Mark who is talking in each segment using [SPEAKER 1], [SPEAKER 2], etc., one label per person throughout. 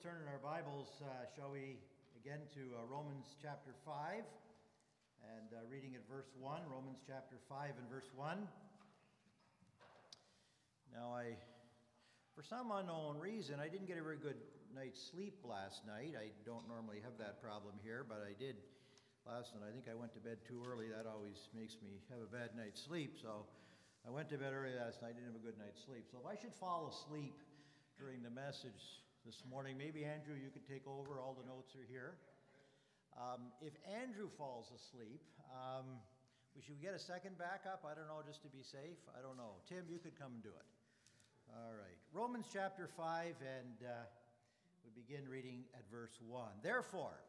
[SPEAKER 1] turn in our Bibles, shall we, again to Romans chapter 5, and reading at verse 1, Romans chapter 5 and verse 1. Now, for some unknown reason, I didn't get a very good night's sleep last night. I don't normally have that problem here, but I did last night. I think I went to bed too early. That always makes me have a bad night's sleep, so I went to bed early last night, didn't have a good night's sleep. So if I should fall asleep during the message this morning, maybe Andrew, you could take over. All the notes are here. If Andrew falls asleep, should we get a second backup? I don't know, just to be safe. I don't know. Tim, you could come and do it. All right. Romans chapter 5, and we begin reading at verse 1. Therefore,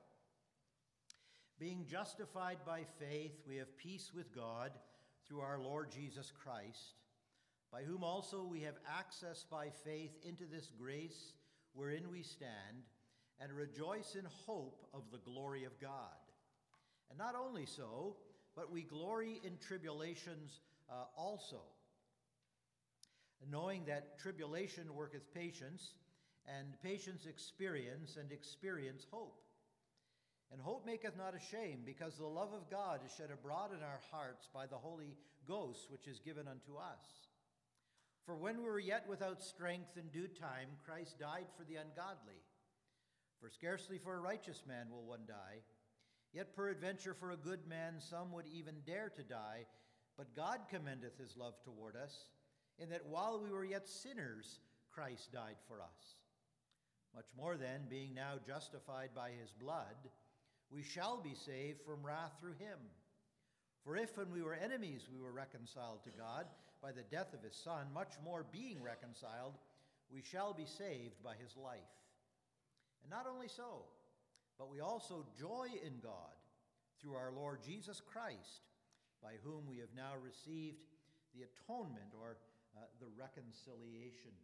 [SPEAKER 1] being justified by faith, we have peace with God through our Lord Jesus Christ, by whom also we have access by faith into this grace wherein we stand, and rejoice in hope of the glory of God. And not only so, but we glory in tribulations also, knowing that tribulation worketh patience, and patience experience, and experience hope. And hope maketh not ashamed, because the love of God is shed abroad in our hearts by the Holy Ghost, which is given unto us. For when we were yet without strength, in due time Christ died for the ungodly. For scarcely for a righteous man will one die, yet peradventure for a good man some would even dare to die. But God commendeth his love toward us, in that while we were yet sinners, Christ died for us. Much more then, being now justified by his blood, we shall be saved from wrath through him. For if when we were enemies we were reconciled to God by the death of his Son, much more being reconciled, we shall be saved by his life. And not only so, but we also joy in God through our Lord Jesus Christ, by whom we have now received the atonement, or the reconciliation.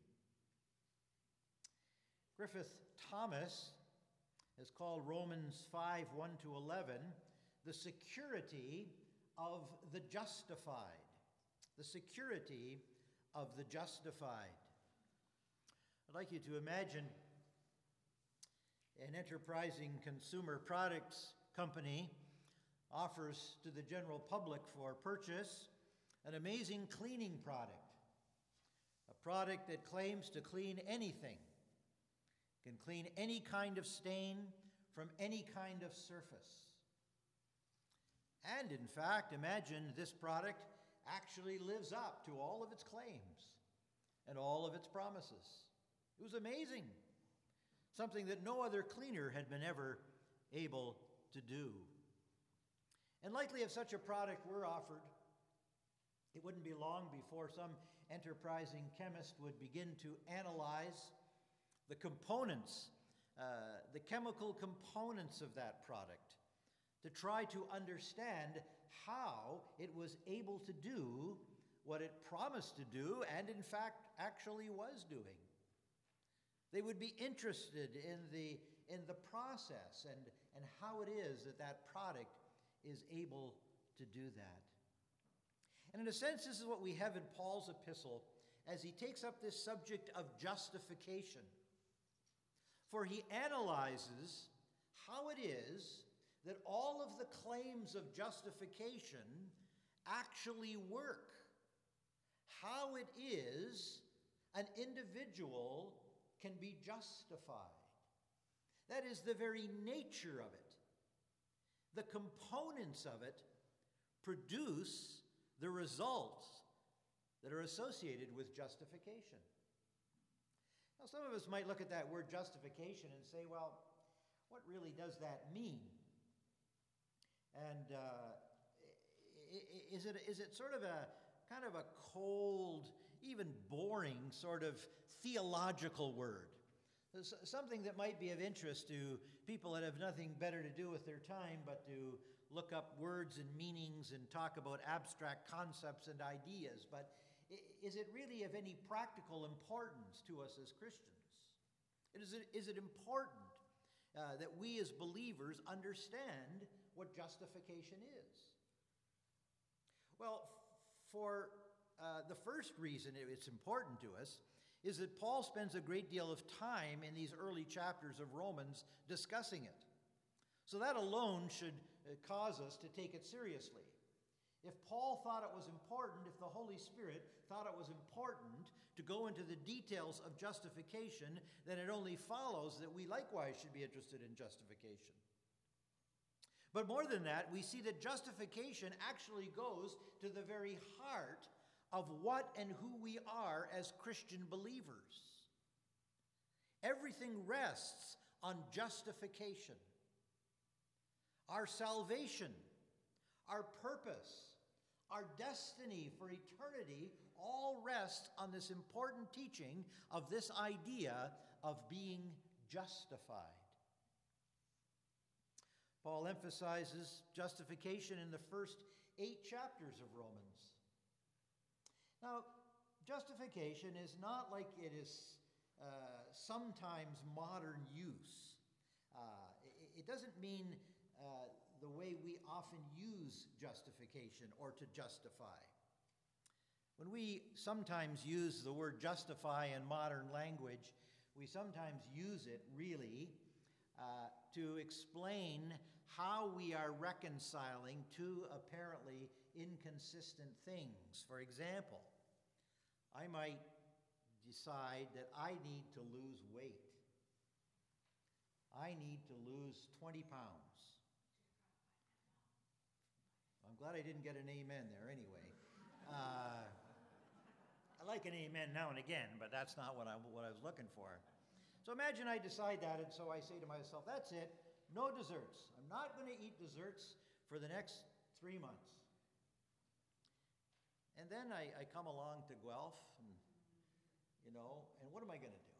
[SPEAKER 1] Griffith Thomas has called Romans 5, 1 to 11, the security of the justified. The security of the justified. I'd like you to imagine an enterprising consumer products company offers to the general public for purchase an amazing cleaning product. A product that claims to clean anything, can clean any kind of stain from any kind of surface. And in fact, imagine this product actually lives up to all of its claims and all of its promises. It was amazing. Something that no other cleaner had been ever able to do. And likely if such a product were offered, it wouldn't be long before some enterprising chemist would begin to analyze the components, the chemical components of that product, to try to understand how it was able to do what it promised to do, and in fact actually was doing. They would be interested in the process and how it is that product is able to do that. And in a sense, this is what we have in Paul's epistle as he takes up this subject of justification. For he analyzes how it is that all of the claims of justification actually work. How it is an individual can be justified. That is the very nature of it. The components of it produce the results that are associated with justification. Now, some of us might look at that word justification and say, well, what really does that mean? And is it sort of a kind of a cold, even boring sort of theological word? Something that might be of interest to people that have nothing better to do with their time but to look up words and meanings and talk about abstract concepts and ideas. But is it really of any practical importance to us as Christians? Is it important that we as believers understand what justification is? Well, for the first reason it's important to us is that Paul spends a great deal of time in these early chapters of Romans discussing it. So that alone should cause us to take it seriously. If Paul thought it was important, if the Holy Spirit thought it was important to go into the details of justification, then it only follows that we likewise should be interested in justification. But more than that, we see that justification actually goes to the very heart of what and who we are as Christian believers. Everything rests on justification. Our salvation, our purpose, our destiny for eternity all rests on this important teaching of this idea of being justified. Paul emphasizes justification in the first 8 chapters of Romans. Now, justification is not like it is sometimes modern use. It doesn't mean the way we often use justification or to justify. When we sometimes use the word justify in modern language, we sometimes use it really to explain how we are reconciling two apparently inconsistent things. For example, I might decide that I need to lose weight. I need to lose 20 pounds. I'm glad I didn't get an amen there anyway. I like an amen now and again, but that's not what I was looking for. So imagine I decide that, and so I say to myself, that's it, no desserts. I'm not going to eat desserts for the next 3 months. And then I come along to Guelph, and what am I going to do?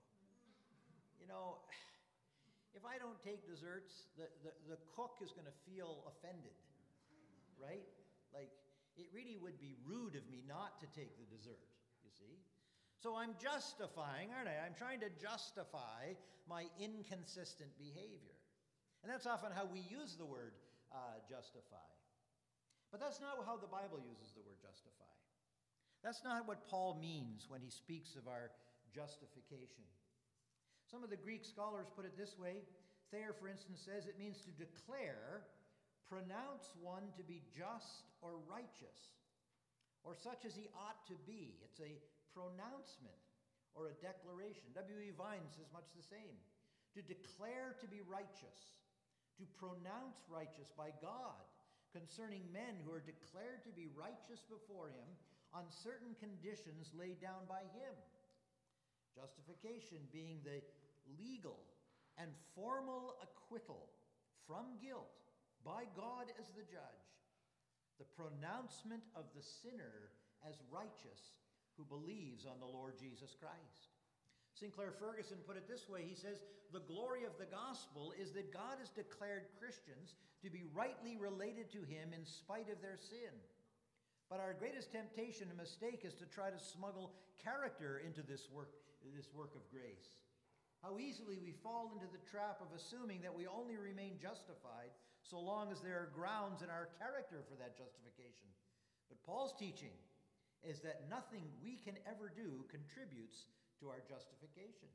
[SPEAKER 1] If I don't take desserts, the cook is going to feel offended, right? Like, it really would be rude of me not to take the dessert, you see? So I'm justifying, aren't I? I'm trying to justify my inconsistent behavior. And that's often how we use the word justify. But that's not how the Bible uses the word justify. That's not what Paul means when he speaks of our justification. Some of the Greek scholars put it this way. Thayer, for instance, says it means to declare, pronounce one to be just or righteous, or such as he ought to be. It's a pronouncement or a declaration. W.E. Vine says much the same. To declare to be righteous, to pronounce righteous by God concerning men who are declared to be righteous before him on certain conditions laid down by him. Justification being the legal and formal acquittal from guilt by God as the judge, the pronouncement of the sinner as righteous who believes on the Lord Jesus Christ. Sinclair Ferguson put it this way. He says, the glory of the gospel is that God has declared Christians to be rightly related to him in spite of their sin. But our greatest temptation and mistake is to try to smuggle character into this work of grace. How easily we fall into the trap of assuming that we only remain justified so long as there are grounds in our character for that justification. But Paul's teaching is that nothing we can ever do contributes to our justification.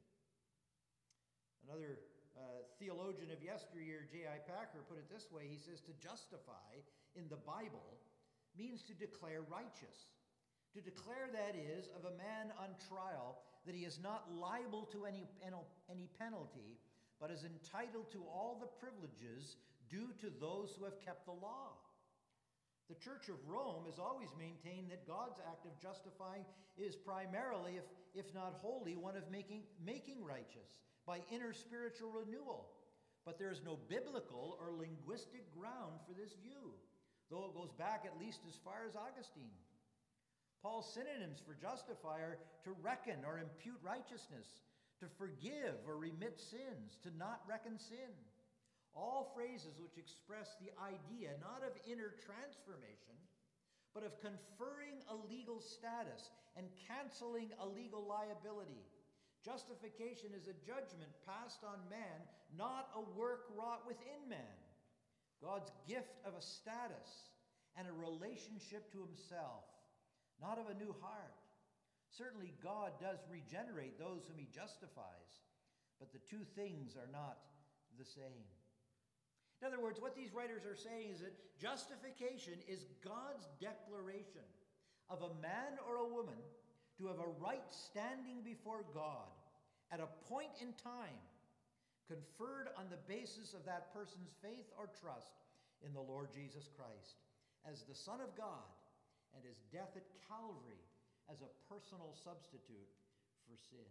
[SPEAKER 1] Another theologian of yesteryear, J.I. Packer, put it this way. He says, to justify in the Bible means to declare righteous. To declare, that is, of a man on trial that he is not liable to any penalty, but is entitled to all the privileges due to those who have kept the law. The Church of Rome has always maintained that God's act of justifying is primarily, if not wholly, one of making righteous by inner spiritual renewal. But there is no biblical or linguistic ground for this view, though it goes back at least as far as Augustine. Paul's synonyms for justify are to reckon or impute righteousness, to forgive or remit sins, to not reckon sin. All phrases which express the idea not of inner transformation, but of conferring a legal status and canceling a legal liability. Justification is a judgment passed on man, not a work wrought within man. God's gift of a status and a relationship to himself, not of a new heart. Certainly, God does regenerate those whom he justifies, but the two things are not the same. In other words, what these writers are saying is that justification is God's declaration of a man or a woman to have a right standing before God at a point in time conferred on the basis of that person's faith or trust in the Lord Jesus Christ as the Son of God and his death at Calvary as a personal substitute for sin.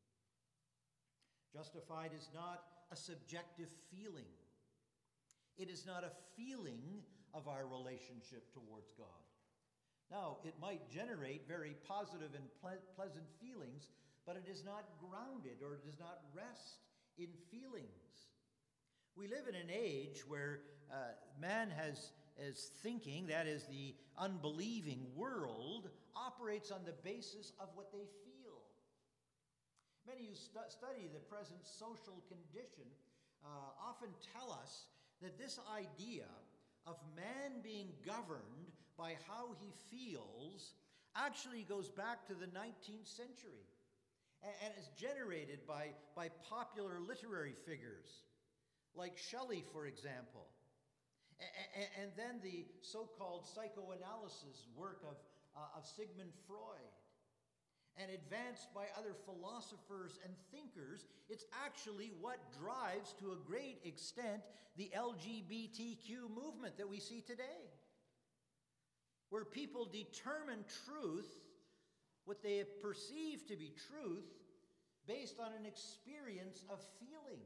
[SPEAKER 1] Justified is not a subjective feeling. It is not a feeling of our relationship towards God. Now, it might generate very positive and pleasant feelings, but it is not grounded or it does not rest in feelings. We live in an age where man has thinking, that is, the unbelieving world, operates on the basis of what they feel. Many who study the present social condition often tell us that this idea of man being governed by how he feels actually goes back to the 19th century and is generated by popular literary figures like Shelley, for example, and then the so-called psychoanalysis work of Sigmund Freud, and advanced by other philosophers and thinkers. It's actually what drives, to a great extent, the LGBTQ movement that we see today, where people determine truth, what they perceive to be truth, based on an experience of feeling,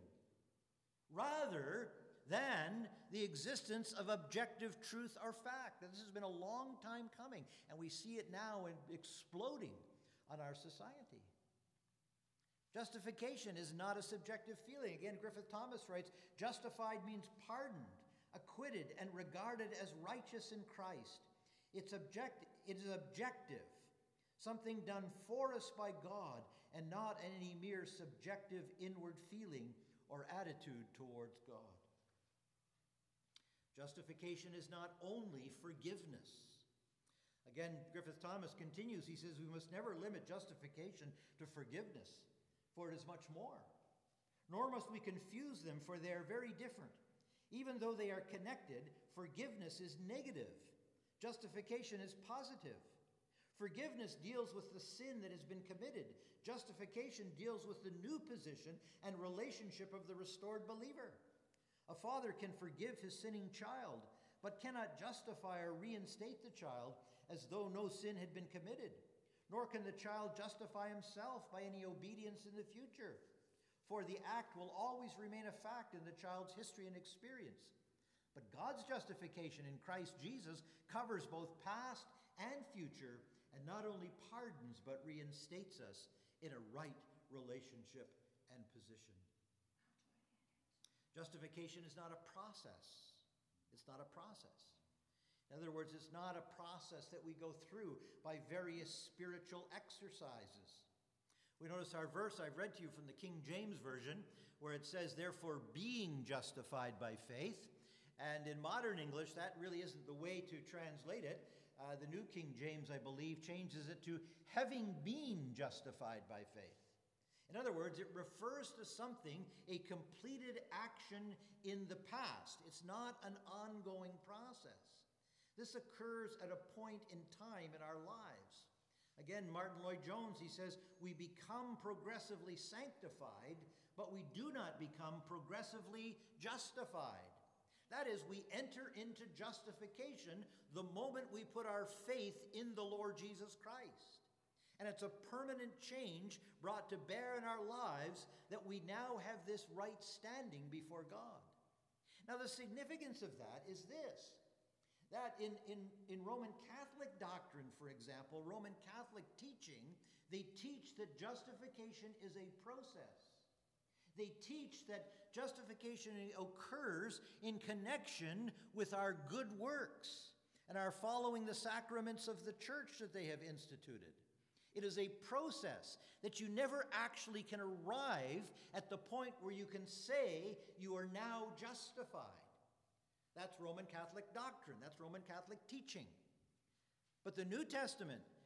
[SPEAKER 1] rather than the existence of objective truth or fact. This has been a long time coming, and we see it now exploding on our society. Justification is not a subjective feeling. Again, Griffith Thomas writes, justified means pardoned, acquitted, and regarded as righteous in Christ. It is objective, something done for us by God, and not any mere subjective inward feeling or attitude towards God. Justification is not only forgiveness. Again, Griffith Thomas continues, he says, we must never limit justification to forgiveness, for it is much more. Nor must we confuse them, for they are very different. Even though they are connected, forgiveness is negative. Justification is positive. Forgiveness deals with the sin that has been committed. Justification deals with the new position and relationship of the restored believer. A father can forgive his sinning child, but cannot justify or reinstate the child as though no sin had been committed. Nor can the child justify himself by any obedience in the future, for the act will always remain a fact in the child's history and experience. But God's justification in Christ Jesus covers both past and future, and not only pardons, but reinstates us in a right relationship and position. Justification is not a process. It's not a process. In other words, it's not a process that we go through by various spiritual exercises. We notice our verse I've read to you from the King James Version, where it says, therefore, being justified by faith. And in modern English, that really isn't the way to translate it. The New King James, I believe, changes it to having been justified by faith. In other words, it refers to something, a completed action in the past. It's not an ongoing process. This occurs at a point in time in our lives. Again, Martin Lloyd-Jones, he says, we become progressively sanctified, but we do not become progressively justified. That is, we enter into justification the moment we put our faith in the Lord Jesus Christ. And it's a permanent change brought to bear in our lives that we now have this right standing before God. Now, the significance of that is this, that in Roman Catholic doctrine, for example, Roman Catholic teaching, they teach that justification is a process. They teach that justification occurs in connection with our good works and our following the sacraments of the church that they have instituted. It is a process that you never actually can arrive at the point where you can say you are now justified. That's Roman Catholic doctrine. That's Roman Catholic teaching. But the New Testament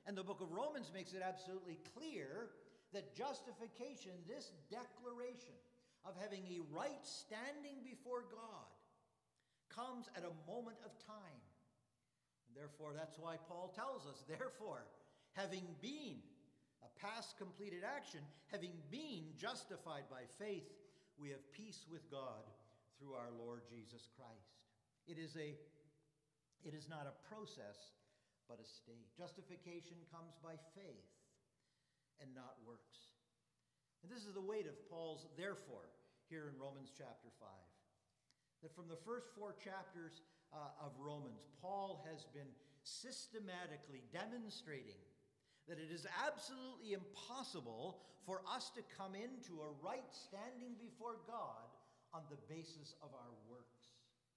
[SPEAKER 1] And the book of Romans makes it absolutely clear that justification, this declaration of having a right standing before God, comes at a moment of time. And therefore, that's why Paul tells us, therefore, having been a past completed action, having been justified by faith, we have peace with God through our Lord Jesus Christ. It is not a process, but a state. Justification comes by faith and not works. And this is the weight of Paul's therefore here in Romans chapter 5. That from the first 4 chapters of Romans, Paul has been systematically demonstrating that it is absolutely impossible for us to come into a right standing before God on the basis of our works.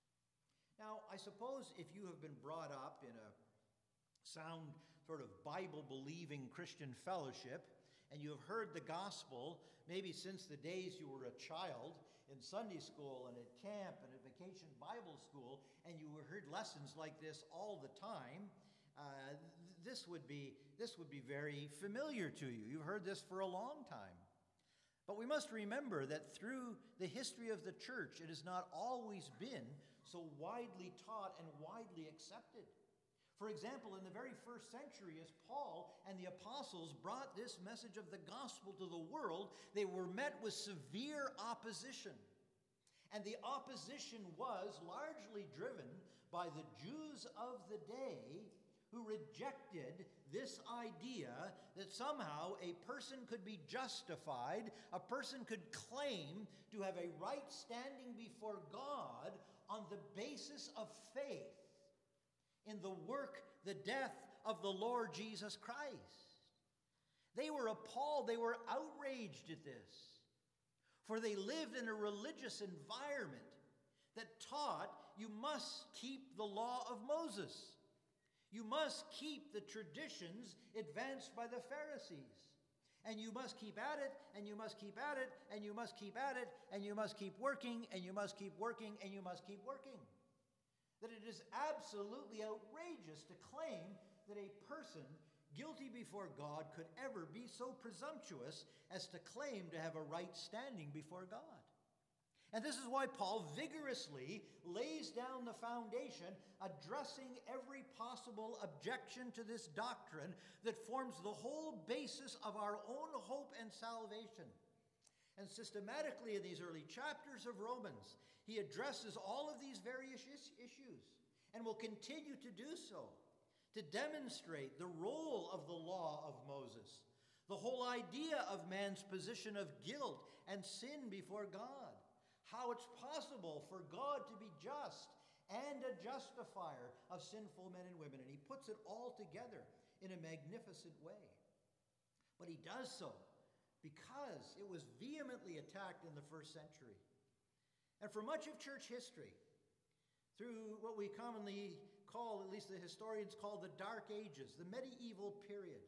[SPEAKER 1] Now, I suppose if you have been brought up in a sound sort of Bible-believing Christian fellowship, and you have heard the gospel maybe since the days you were a child in Sunday school and at camp and at vacation Bible school, and you heard lessons like this all the time, this would be very familiar to you. You've heard this for a long time. But we must remember that through the history of the church, it has not always been so widely taught and widely accepted. For example, in the very first century, as Paul and the apostles brought this message of the gospel to the world, they were met with severe opposition. And the opposition was largely driven by the Jews of the day who rejected this idea that somehow a person could be justified, a person could claim to have a right standing before God on the basis of faith in the work, the death of the Lord Jesus Christ. They were appalled, they were outraged at this, for they lived in a religious environment that taught you must keep the law of Moses. You must keep the traditions advanced by the Pharisees. And you must keep at it, and you must keep at it, and you must keep at it, and you must keep working, and you must keep working, and you must keep working. That it is absolutely outrageous to claim that a person guilty before God could ever be so presumptuous as to claim to have a right standing before God. And this is why Paul vigorously lays down the foundation, addressing every possible objection to this doctrine that forms the whole basis of our own hope and salvation. And systematically in these early chapters of Romans, he addresses all of these various issues and will continue to do so, to demonstrate the role of the law of Moses, the whole idea of man's position of guilt and sin before God, how it's possible for God to be just and a justifier of sinful men and women. And he puts it all together in a magnificent way. But he does so because it was vehemently attacked in the first century. And for much of church history, through what we commonly call, at least the historians call, the Dark Ages, the medieval period,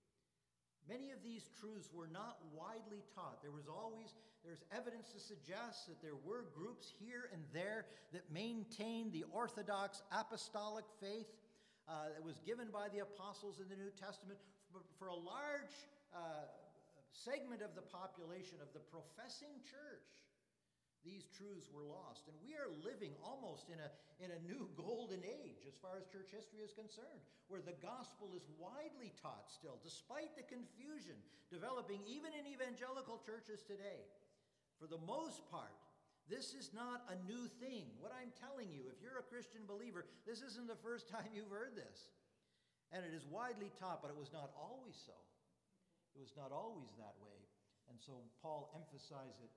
[SPEAKER 1] many of these truths were not widely taught. There's evidence to suggest that there were groups here and there that maintained the Orthodox apostolic faith that was given by the apostles in the New Testament. For a large segment of the population of the professing church, these truths were lost. And we are living almost in a new golden age as far as church history is concerned, where the gospel is widely taught still, despite the confusion developing even in evangelical churches today. For the most part, this is not a new thing. What I'm telling you, if you're a Christian believer, this isn't the first time you've heard this. And it is widely taught, but it was not always so. It was not always that way. And so Paul emphasized it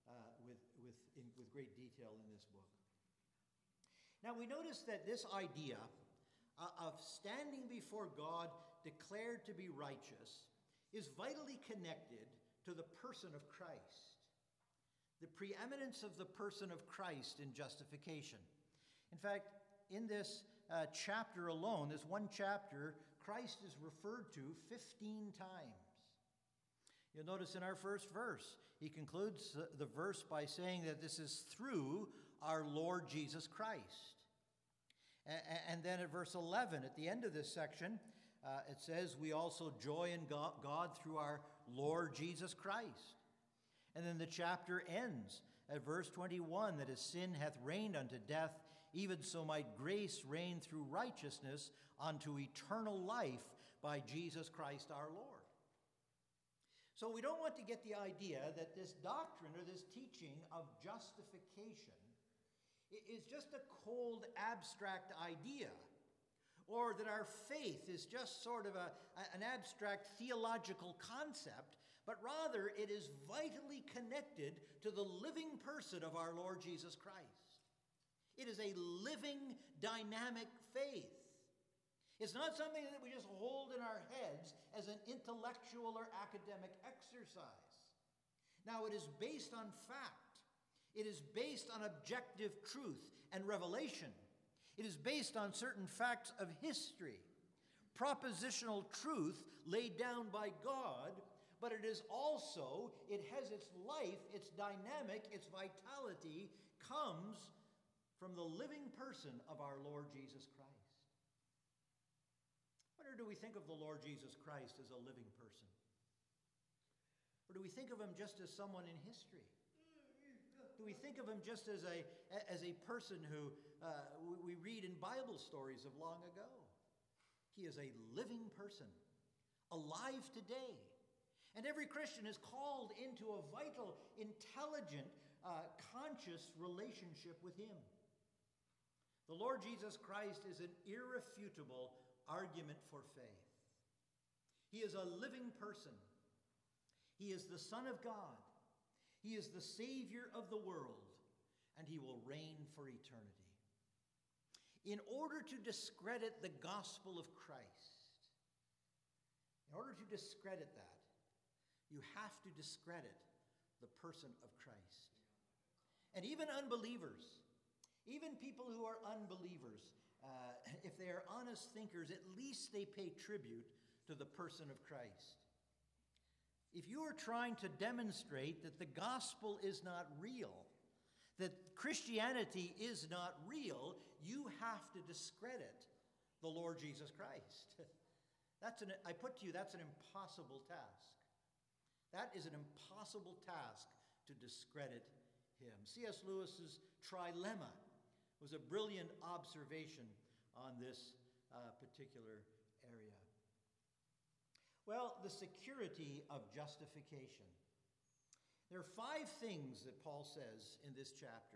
[SPEAKER 1] with great detail in this book. Now we notice that this idea of standing before God declared to be righteous is vitally connected to the person of Christ. The preeminence of the person of Christ in justification. In fact, in this chapter alone, this one chapter, Christ is referred to 15 times. You'll notice in our first verse, he concludes the verse by saying that this is through our Lord Jesus Christ. And then at verse 11, at the end of this section, it says, we also joy in God through our Lord Jesus Christ. And then the chapter ends at verse 21, that as sin hath reigned unto death, even so might grace reign through righteousness unto eternal life by Jesus Christ our Lord. So we don't want to get the idea that this doctrine or this teaching of justification is just a cold, abstract idea, or that our faith is just sort of an abstract theological concept, but rather it is vitally connected to the living person of our Lord Jesus Christ. It is a living, dynamic faith. It's not something that we just hold in our heads as an intellectual or academic exercise. Now, it is based on fact. It is based on objective truth and revelation. It is based on certain facts of history, propositional truth laid down by God, but it is also, it has its life, its dynamic, its vitality comes from the living person of our Lord Jesus Christ. Or do we think of the Lord Jesus Christ as a living person? Or do we think of him just as someone in history? Do we think of him just as a person who we read in Bible stories of long ago? He is a living person, alive today. And every Christian is called into a vital, intelligent, conscious relationship with him. The Lord Jesus Christ is an irrefutable argument for faith. He is a living person. He is the Son of God. He is the Savior of the world, and he will reign for eternity. In order to discredit the gospel of Christ, in order to discredit that, you have to discredit the person of Christ. And even unbelievers, even people who are unbelievers, if they are honest thinkers, at least they pay tribute to the person of Christ. If you are trying to demonstrate that the gospel is not real, that Christianity is not real, you have to discredit the Lord Jesus Christ. I put to you, that's an impossible task. That is an impossible task to discredit him. C.S. Lewis's trilemma was a brilliant observation on this particular area. Well, the security of justification. There are 5 things that Paul says in this chapter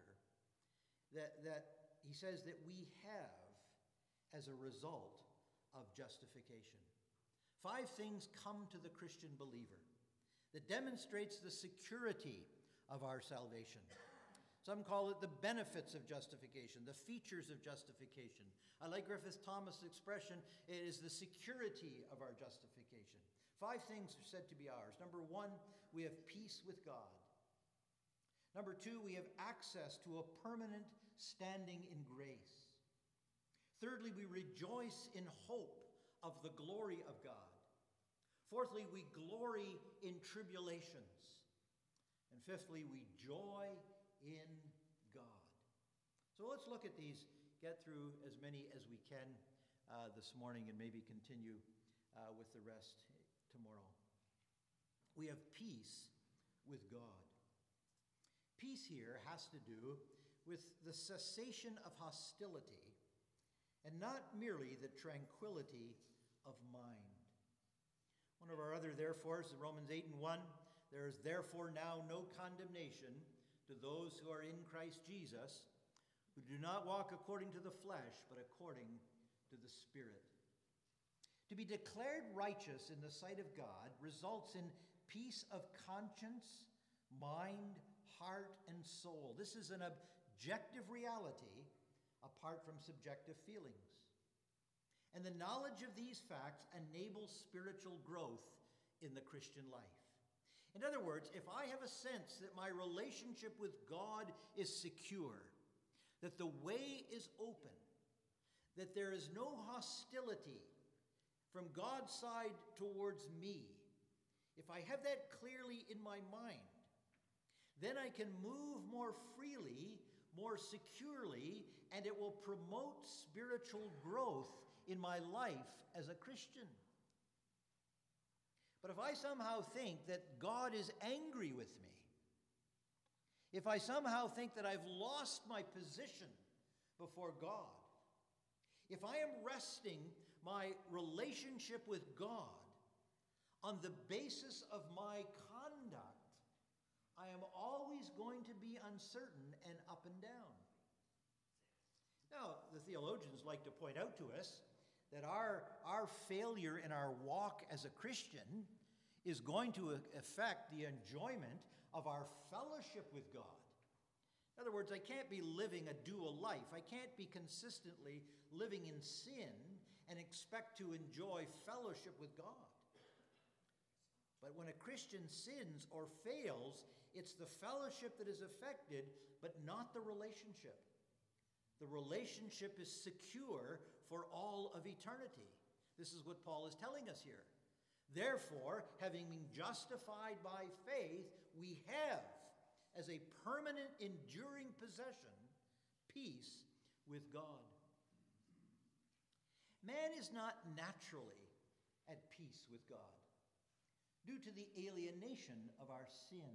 [SPEAKER 1] that he says that we have as a result of justification. 5 things come to the Christian believer that demonstrates the security of our salvation. Some call it the benefits of justification, the features of justification. I like Griffith Thomas' expression, it is the security of our justification. 5 things are said to be ours. Number 1, we have peace with God. Number 2, we have access to a permanent standing in grace. Thirdly, we rejoice in hope of the glory of God. Fourthly, we glory in tribulations. And fifthly, we joy in God. So let's look at these, get through as many as we can this morning, and maybe continue with the rest tomorrow. We have peace with God. Peace here has to do with the cessation of hostility and not merely the tranquility of mind. One of our other therefores, Romans 8:1, there is therefore now no condemnation to those who are in Christ Jesus, who do not walk according to the flesh, but according to the Spirit. To be declared righteous in the sight of God results in peace of conscience, mind, heart, and soul. This is an objective reality apart from subjective feelings. And the knowledge of these facts enables spiritual growth in the Christian life. In other words, if I have a sense that my relationship with God is secure, that the way is open, that there is no hostility from God's side towards me, if I have that clearly in my mind, then I can move more freely, more securely, and it will promote spiritual growth in my life as a Christian. But if I somehow think that God is angry with me, if I somehow think that I've lost my position before God, if I am resting my relationship with God on the basis of my conduct, I am always going to be uncertain and up and down. Now, the theologians like to point out to us that our failure in our walk as a Christian is going to affect the enjoyment of our fellowship with God. In other words, I can't be living a dual life. I can't be consistently living in sin and expect to enjoy fellowship with God. But when a Christian sins or fails, it's the fellowship that is affected, but not the relationship. The relationship is secure for all of eternity. This is what Paul is telling us here. Therefore, having been justified by faith, we have, as a permanent, enduring possession, peace with God. Man is not naturally at peace with God due to the alienation of our sin.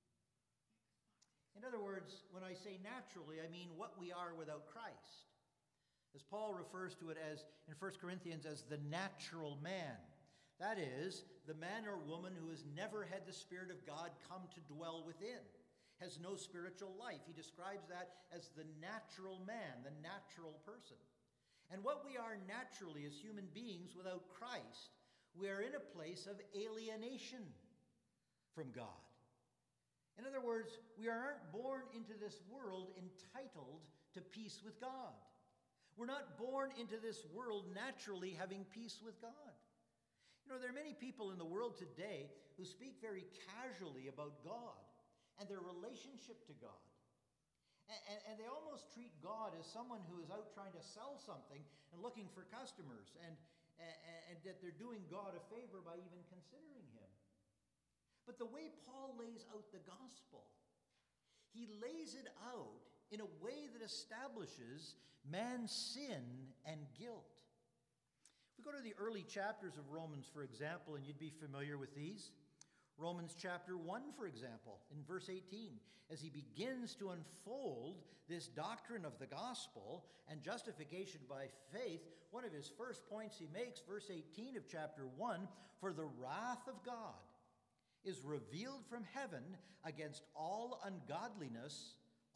[SPEAKER 1] In other words, when I say naturally, I mean what we are without Christ. As Paul refers to it as, in 1 Corinthians, as the natural man. That is, the man or woman who has never had the Spirit of God come to dwell within, has no spiritual life. He describes that as the natural man, the natural person. And what we are naturally as human beings without Christ, we are in a place of alienation from God. In other words, we aren't born into this world entitled to peace with God. We're not born into this world naturally having peace with God. You know, there are many people in the world today who speak very casually about God and their relationship to God. And they almost treat God as someone who is out trying to sell something and looking for customers, and that they're doing God a favor by even considering him. But the way Paul lays out the gospel, he lays it out in a way that establishes man's sin and guilt. If we go to the early chapters of Romans, for example, and you'd be familiar with these. Romans chapter 1, for example, in verse 18, as he begins to unfold this doctrine of the gospel and justification by faith, one of his first points he makes, verse 18 of chapter 1, for the wrath of God is revealed from heaven against all ungodliness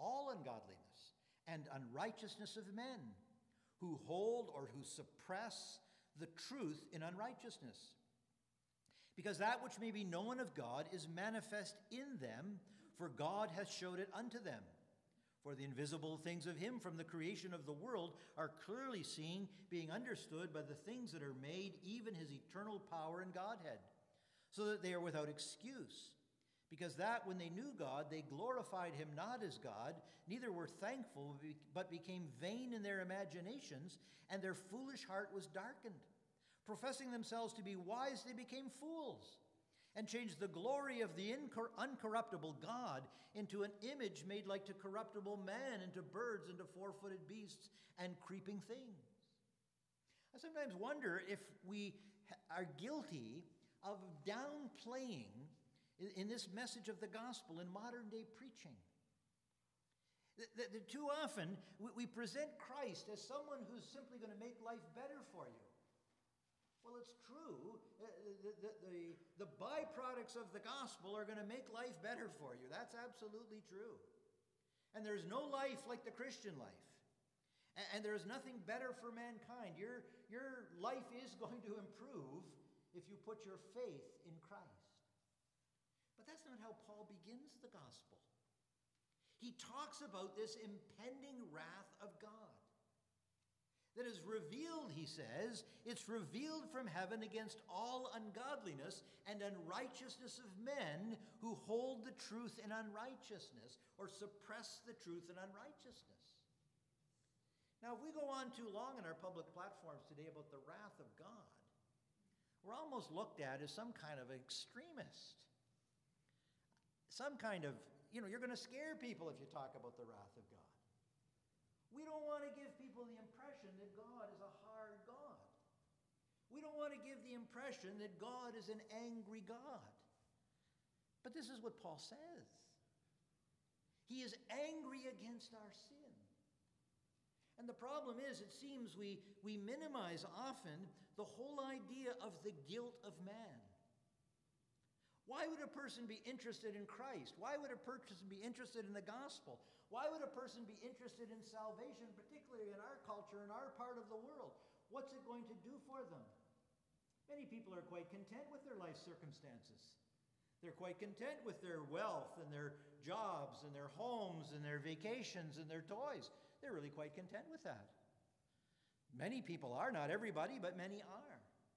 [SPEAKER 1] and unrighteousness of men, who hold or who suppress the truth in unrighteousness. Because that which may be known of God is manifest in them, for God hath showed it unto them. For the invisible things of him from the creation of the world are clearly seen, being understood by the things that are made, even his eternal power and Godhead, so that they are without excuse. Because that when they knew God, they glorified him not as God, neither were thankful, but became vain in their imaginations, and their foolish heart was darkened. Professing themselves to be wise, they became fools, and changed the glory of the uncorruptible God into an image made like to corruptible man, and to birds, and to four-footed beasts, and creeping things. I sometimes wonder if we are guilty of downplaying in this message of the gospel in modern-day preaching. That too often, we present Christ as someone who's simply going to make life better for you. Well, it's true. The byproducts of the gospel are going to make life better for you. That's absolutely true. And there's no life like the Christian life. And there's nothing better for mankind. Your life is going to improve if you put your faith in Christ. But that's not how Paul begins the gospel. He talks about this impending wrath of God that is revealed, he says, it's revealed from heaven against all ungodliness and unrighteousness of men who hold the truth in unrighteousness, or suppress the truth in unrighteousness. Now, if we go on too long in our public platforms today about the wrath of God, we're almost looked at as some kind of extremist. Some kind of, you're going to scare people if you talk about the wrath of God. We don't want to give people the impression that God is a hard God. We don't want to give the impression that God is an angry God. But this is what Paul says. He is angry against our sin. And the problem is, it seems we minimize often the whole idea of the guilt of man. Why would a person be interested in Christ? Why would a person be interested in the gospel? Why would a person be interested in salvation, particularly in our culture, in our part of the world? What's it going to do for them? Many people are quite content with their life circumstances. They're quite content with their wealth and their jobs and their homes and their vacations and their toys. They're really quite content with that. Many people are, not everybody, but many are.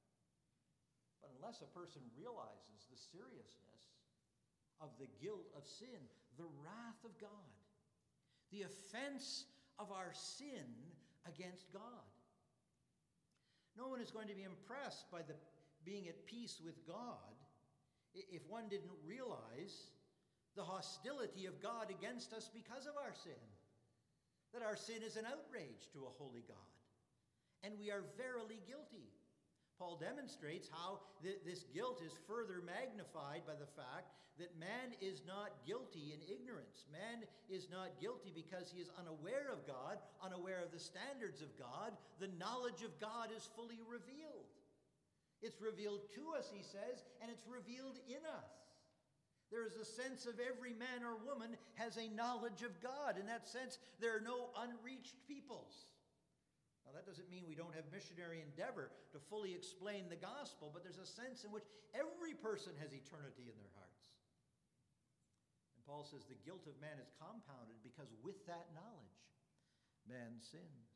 [SPEAKER 1] But unless a person realizes the seriousness of the guilt of sin, the wrath of God, the offense of our sin against God, no one is going to be impressed by the being at peace with God if one didn't realize the hostility of God against us because of our sin. That our sin is an outrage to a holy God, and we are verily guilty. Paul demonstrates how this guilt is further magnified by the fact that man is not guilty in ignorance. Man is not guilty because he is unaware of God, unaware of the standards of God. The knowledge of God is fully revealed. It's revealed to us, he says, and it's revealed in us. There is a sense of every man or woman has a knowledge of God. In that sense, there are no unreached peoples. Now, that doesn't mean we don't have missionary endeavor to fully explain the gospel, but there's a sense in which every person has eternity in their hearts. And Paul says the guilt of man is compounded because with that knowledge, man sins.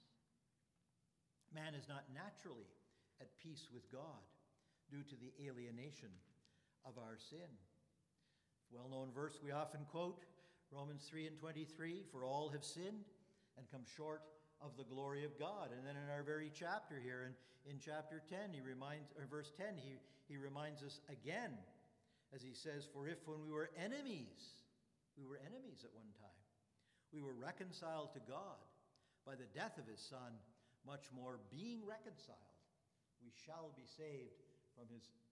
[SPEAKER 1] Man is not naturally at peace with God due to the alienation of our sin. Well-known verse we often quote, Romans 3:23, for all have sinned and come short of the glory of God. And then in our very chapter here, in chapter 10, verse 10, he reminds us again, as he says, for if when we were enemies at one time, we were reconciled to God by the death of his Son, much more being reconciled, we shall be saved from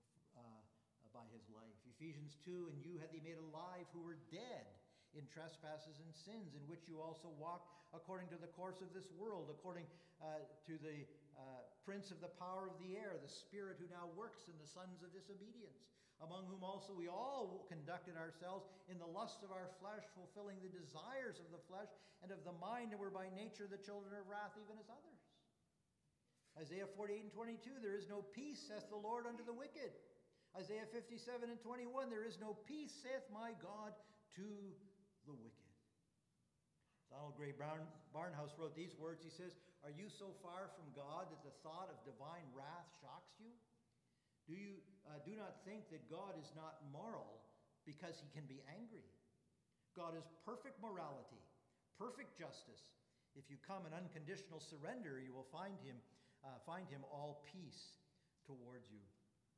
[SPEAKER 1] by his life. Ephesians 2, and you hath he made alive who were dead in trespasses and sins, in which you also walked according to the course of this world, according to the prince of the power of the air, the spirit who now works in the sons of disobedience, among whom also we all conducted ourselves in the lust of our flesh, fulfilling the desires of the flesh and of the mind, and were by nature the children of wrath, even as others. Isaiah 48:22, there is no peace, saith the Lord, unto the wicked. Isaiah 57:21, there is no peace, saith my God, to the wicked. Donald Gray Barnhouse wrote these words. He says, are you so far from God that the thought of divine wrath shocks you? Do not think that God is not moral because he can be angry. God is perfect morality, perfect justice. If you come in unconditional surrender, you will find him all peace towards you.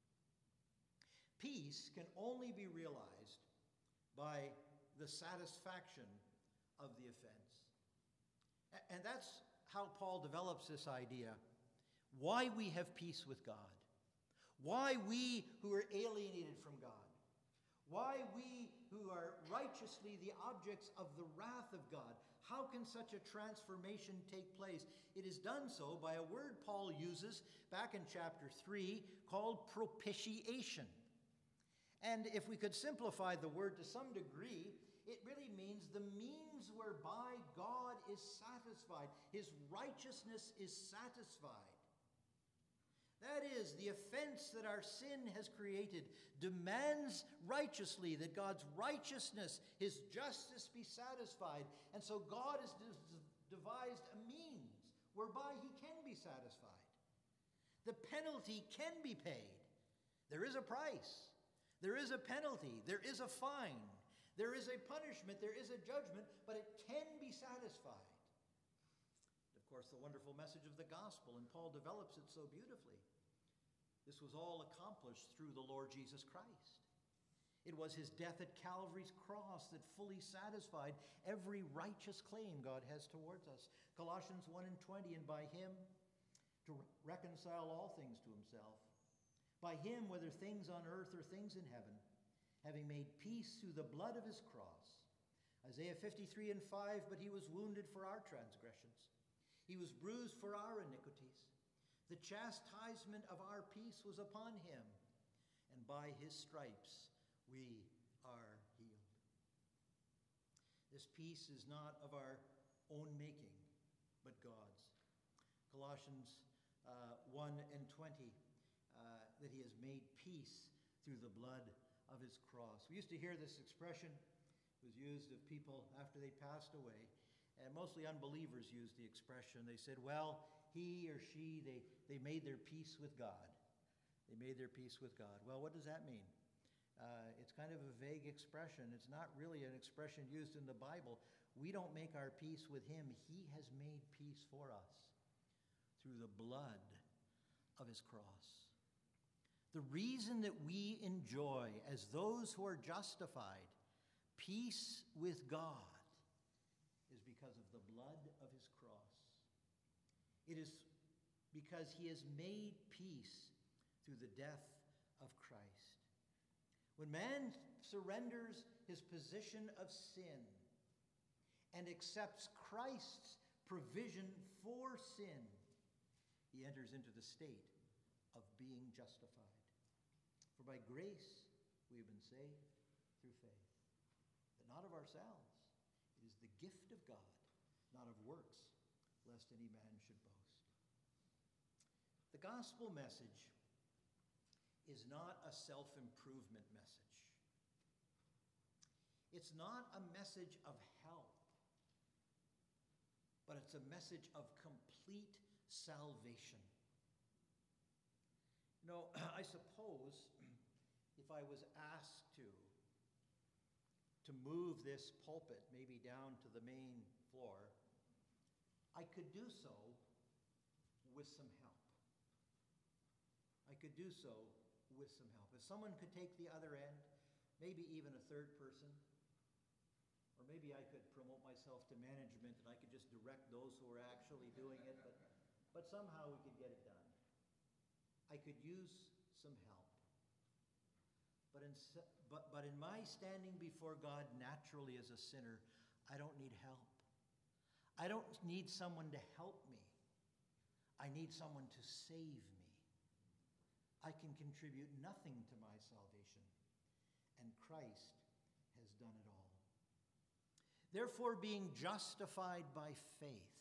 [SPEAKER 1] Peace can only be realized by the satisfaction of the offense. And that's how Paul develops this idea. Why we have peace with God. Why we who are alienated from God. Why we who are righteously the objects of the wrath of God. How can such a transformation take place? It is done so by a word Paul uses back in chapter 3 called propitiation. And if we could simplify the word to some degree, it really means the means whereby God is satisfied. His righteousness is satisfied. That is, the offense that our sin has created demands righteously that God's righteousness, his justice be satisfied. And so God has devised a means whereby he can be satisfied. The penalty can be paid. There is a price. There is a penalty. There is a fine. There is a punishment. There is a judgment, but it can be satisfied. Of course, the wonderful message of the gospel, and Paul develops it so beautifully. This was all accomplished through the Lord Jesus Christ. It was his death at Calvary's cross that fully satisfied every righteous claim God has towards us. Colossians 1:20, and by him to reconcile all things to himself. By him, whether things on earth or things in heaven, having made peace through the blood of his cross. Isaiah 53 and 5, but he was wounded for our transgressions. He was bruised for our iniquities. The chastisement of our peace was upon him, and by his stripes we are healed. This peace is not of our own making, but God's. Colossians 1 and 20, that he has made peace through the blood of his cross. We used to hear this expression. It was used of people after they passed away, and mostly unbelievers used the expression. They said, well, he or she, they made their peace with God. They made their peace with God. Well, what does that mean? It's kind of a vague expression. It's not really an expression used in the Bible. We don't make our peace with him. He has made peace for us through the blood of his cross. The reason that we enjoy, as those who are justified, peace with God is because of the blood of his cross. It is because he has made peace through the death of Christ. When man surrenders his position of sin and accepts Christ's provision for sin, he enters into the state of being justified. For by grace we have been saved through faith, but not of ourselves. It is the gift of God, not of works, lest any man should boast. The gospel message is not a self-improvement message. It's not a message of help, but it's a message of complete salvation. You know, I suppose if I was asked to move this pulpit maybe down to the main floor, I could do so with some help. I could do so with some help. If someone could take the other end, maybe even a third person, or maybe I could promote myself to management and I could just direct those who are actually doing it, but somehow we could get it done. I could use some help. But in my standing before God naturally as a sinner, I don't need help. I don't need someone to help me. I need someone to save me. I can contribute nothing to my salvation, and Christ has done it all. Therefore, being justified by faith,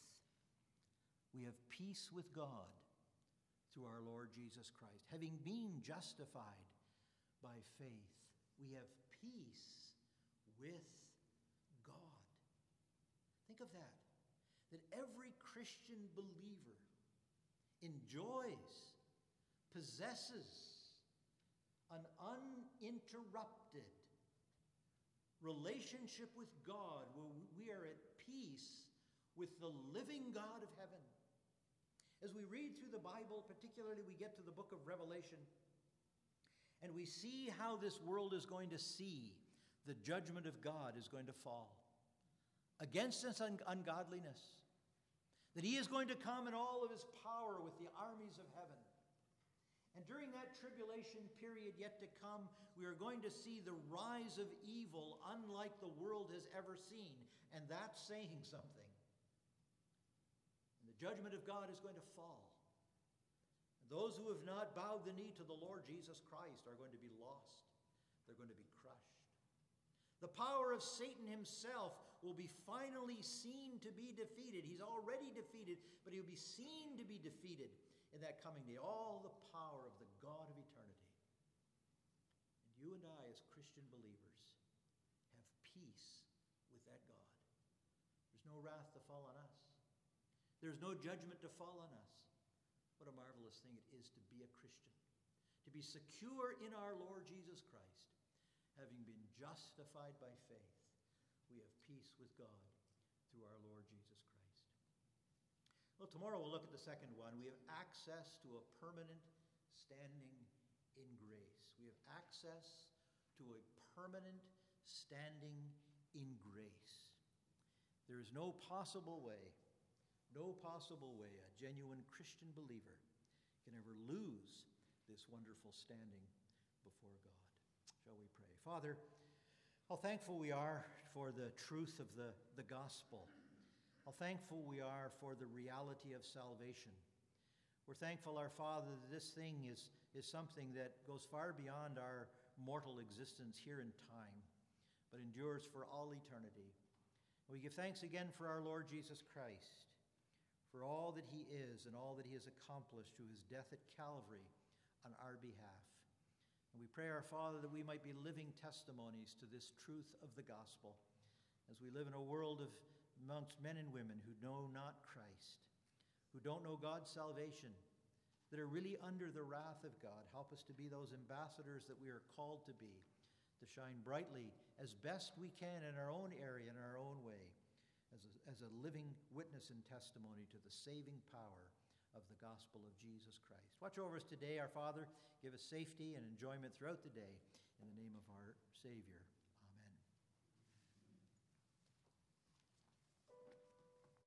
[SPEAKER 1] we have peace with God through our Lord Jesus Christ. Having been justified by faith, we have peace with God. Think of that. That every Christian believer enjoys, possesses an uninterrupted relationship with God where we are at peace with the living God of heaven. As we read through the Bible, particularly we get to the book of Revelation, and we see how this world is going to see the judgment of God is going to fall against its ungodliness, that he is going to come in all of his power with the armies of heaven. And during that tribulation period yet to come, we are going to see the rise of evil unlike the world has ever seen, and that's saying something. And the judgment of God is going to fall. Those who have not bowed the knee to the Lord Jesus Christ are going to be lost. They're going to be crushed. The power of Satan himself will be finally seen to be defeated. He's already defeated, but he'll be seen to be defeated in that coming day. All the power of the God of eternity. And you and I, as Christian believers, have peace with that God. There's no wrath to fall on us. There's no judgment to fall on us. What a marvelous thing it is to be a Christian, to be secure in our Lord Jesus Christ. Having been justified by faith, we have peace with God through our Lord Jesus Christ. Well, tomorrow we'll look at the second one. We have access to a permanent standing in grace. We have access to a permanent standing in grace. There is no possible way no possible way a genuine Christian believer can ever lose this wonderful standing before God. Shall we pray? Father, how thankful we are for the truth of the gospel. How thankful we are for the reality of salvation. We're thankful, our Father, that this thing is something that goes far beyond our mortal existence here in time, but endures for all eternity. We give thanks again for our Lord Jesus Christ, for all that he is and all that he has accomplished through his death at Calvary on our behalf. And we pray, our Father, that we might be living testimonies to this truth of the gospel as we live in a world of amongst men and women who know not Christ, who don't know God's salvation, that are really under the wrath of God. Help us to be those ambassadors that we are called to be, to shine brightly as best we can in our own area, in our own way, as a living witness and testimony to the saving power of the gospel of Jesus Christ. Watch over us today, our Father. Give us safety and enjoyment throughout the day. In the name of our Savior.